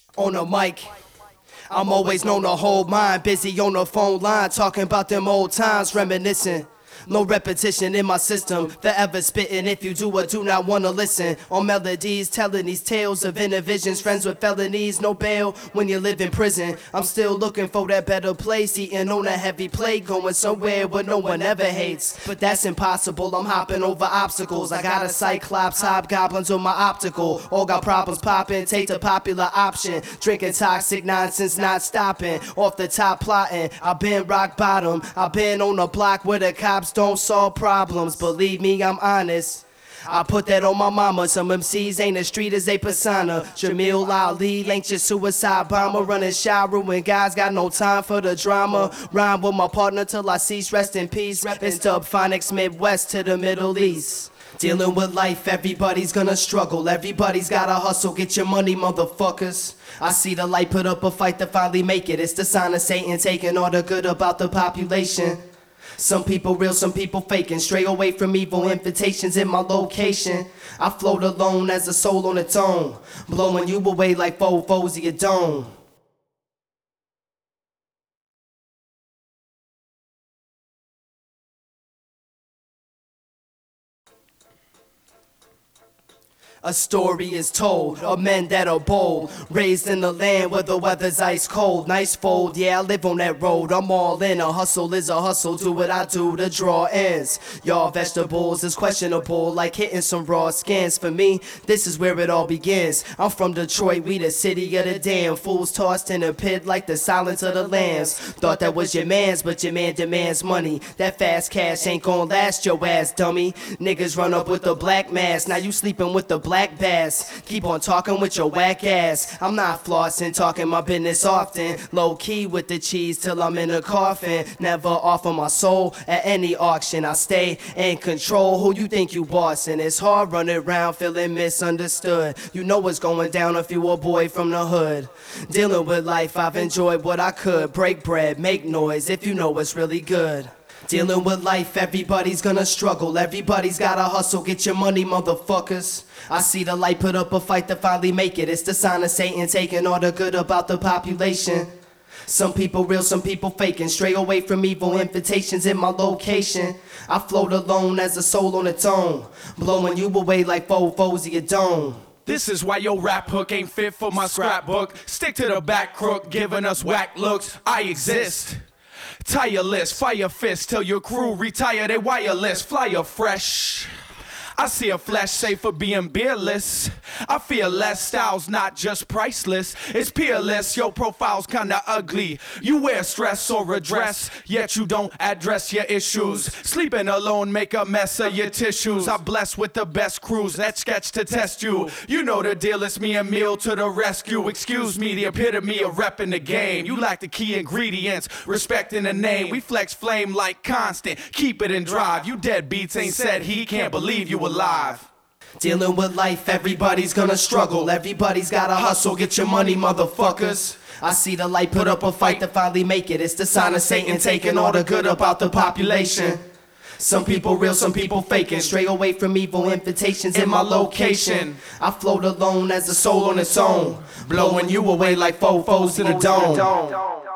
On the mic, I'm always known to hold mine. Busy on the phone line, talking about them old times, reminiscing. No repetition in my system, forever spitting if you do or do not wanna listen. On melodies, telling these tales of inner visions. Friends with felonies, no bail when you live in prison. I'm still looking for that better place, eating on a heavy plate, going somewhere where no one ever hates. But that's impossible, I'm hopping over obstacles. I got a cyclops, hobgoblins on my optical. All got problems popping, take the popular option. Drinking toxic nonsense, not stopping. Off the top plotting, I've been rock bottom. I've been on the block where the cops don't solve problems. Believe me, I'm honest. I put that on my mama. Some MCs ain't as street as they persona. Jamil Ali, ain't your suicide bomber. Running shower when guys got no time for the drama. Rhyme with my partner till I cease, rest in peace. It's Dub Phonics Midwest to the Middle East. Dealing with life, everybody's gonna struggle. Everybody's gotta hustle, get your money, motherfuckers. I see the light, put up a fight to finally make it. It's the sign of Satan taking all the good about the population. Some people real, some people faking. Stray away from evil invitations in my location. I float alone as a soul on its own, blowing you away like fofos of your dome. A story is told of men that are bold, raised in the land where the weather's ice cold. Nice fold, yeah, I live on that road. I'm all in, a hustle is a hustle. Do what I do to draw ends. Y'all vegetables is questionable, like hitting some raw skins. For me, this is where it all begins. I'm from Detroit, we the city of the damn. Fools tossed in a pit like the silence of the lambs. Thought that was your man's, but your man demands money. That fast cash ain't gon' last your ass, dummy. Niggas run up with the black mask, now you sleeping with the black bass. Keep on talking with your whack ass. I'm not flossing, talking my business often. Low key with the cheese till I'm in a coffin. Never offer my soul at any auction. I stay in control. Who you think you bossing? It's hard running around feeling misunderstood. You know what's going down if you a boy from the hood. Dealing with life, I've enjoyed what I could. Break bread, make noise if you know what's really good. Dealing with life, everybody's gonna struggle. Everybody's gotta hustle, get your money, motherfuckers. I see the light, put up a fight to finally make it. It's the sign of Satan taking all the good about the population. Some people real, some people faking. Stray away from evil invitations in my location. I float alone as a soul on its own, blowing you away like fofos of your dome. This is why your rap hook ain't fit for my scrapbook. Stick to the back crook, giving us whack looks. I exist. Tireless, fire fist till your crew retire they wireless. Flyer fresh. I see a flash safe for being beerless. I feel less, styles not just priceless. It's peerless, your profile's kinda ugly. You wear stress or redress, yet you don't address your issues. Sleeping alone make a mess of your tissues. I bless with the best crews that sketch to test you. You know the deal, it's me and Meal to the rescue. Excuse me, the epitome of rep in the game. You lack the key ingredients, respecting the name. We flex flame like constant, keep it in drive. You deadbeats ain't said he can't believe you alive. Dealing with life, everybody's gonna struggle. Everybody's gotta hustle, get your money, motherfuckers. I see the light, put up a fight to finally make it. It's the sign of Satan taking all the good about the population. Some people real, some people faking. Stray away from evil invitations in my location. I float alone as a soul on its own, blowing you away like fofos to the dome.